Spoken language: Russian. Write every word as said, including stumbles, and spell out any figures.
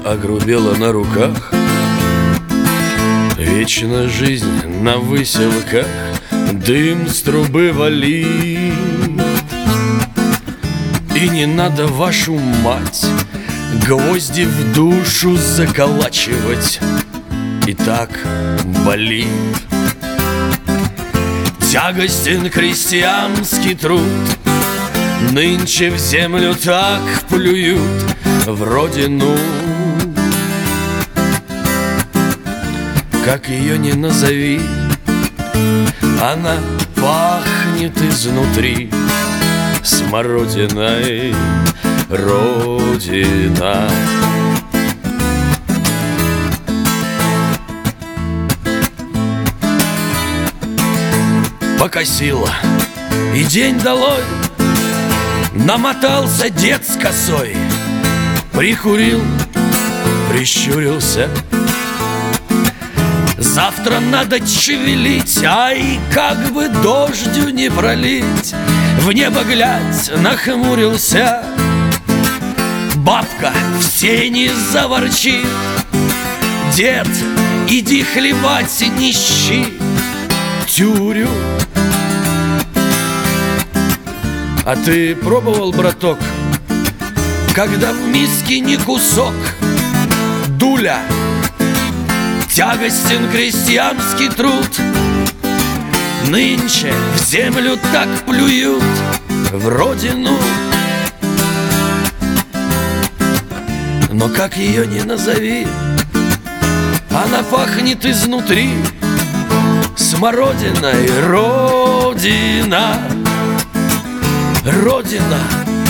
огрубела на руках. Вечно жизнь на выселках дым с трубы валит. И не надо вашу мать гвозди в душу заколачивать, и так болит. Тягостен крестьянский труд, нынче в землю так плюют, в родину. Как ее ни назови, она пахнет изнутри смородиной, родина. Покосила, и день долой, намотался дед с косой, прикурил, прищурился. Завтра надо чевелить, ай, как бы дождю не пролить. В небо глядь, нахмурился. Бабка в сени заворчит: дед, иди хлебать, нищи тюрю. А ты пробовал, браток, когда в миске не кусок? Дуля, тягостен крестьянский труд, нынче в землю так плюют, в родину. Но как ее ни назови, она пахнет изнутри смородиной, родина. Родина.